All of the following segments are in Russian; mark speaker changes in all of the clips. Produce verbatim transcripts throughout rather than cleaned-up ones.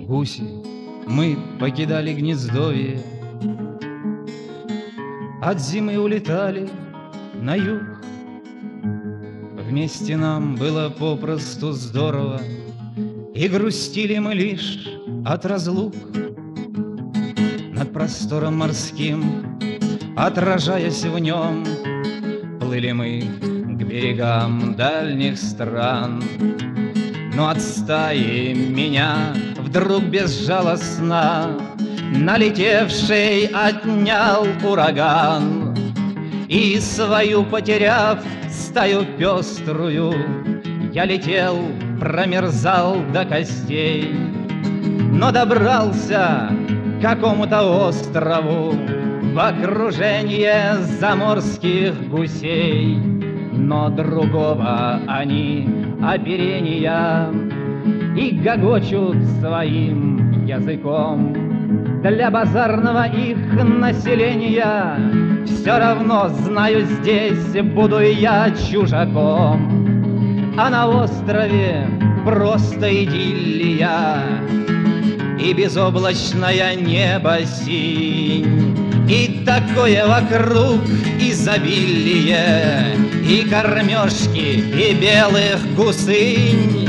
Speaker 1: гуси, мы покидали гнездовье, от зимы улетали на юг. Вместе нам было попросту здорово, и грустили мы лишь от разлук. Над простором морским, отражаясь в нем, плыли мы к берегам дальних стран. Но от стаи меня вдруг безжалостно налетевший отнял ураган. И свою потеряв стаю пеструю, я летел, промерзал до костей, но добрался к какому-то острову в окружении заморских гусей. Но другого они оперения и гогочут своим языком. Для базарного их населения все равно, знаю, здесь буду я чужаком. А на острове просто идиллия и безоблачное небо синь, и такое вокруг изобилие, и кормежки, и белых гусынь.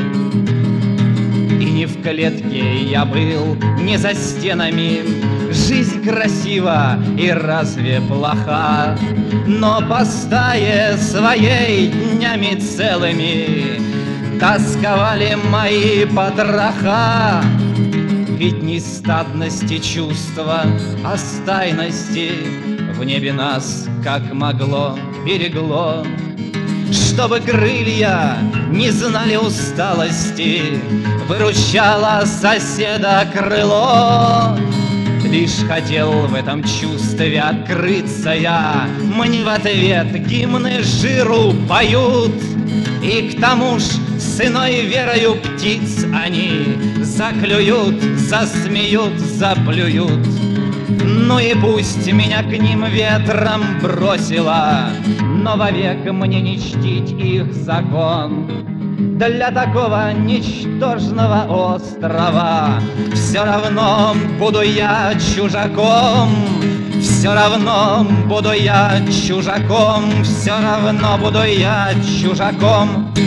Speaker 1: И не в клетке я был, не за стенами. Жизнь красива и разве плоха? Но по стае своей днями целыми тосковали мои потроха. Ведь не стадности чувства, а стайности в небе нас, как могло, берегло. Чтобы крылья не знали усталости, выручало соседа крыло. Лишь хотел в этом чувстве открыться я, мне в ответ гимны жиру поют. И к тому ж с иной верою птиц они заклюют, засмеют, заплюют. Ну и пусть меня к ним ветром бросило, но вовек мне не чтить их закон. Для такого ничтожного острова все равно буду я чужаком. Все равно буду я чужаком, все равно буду я чужаком.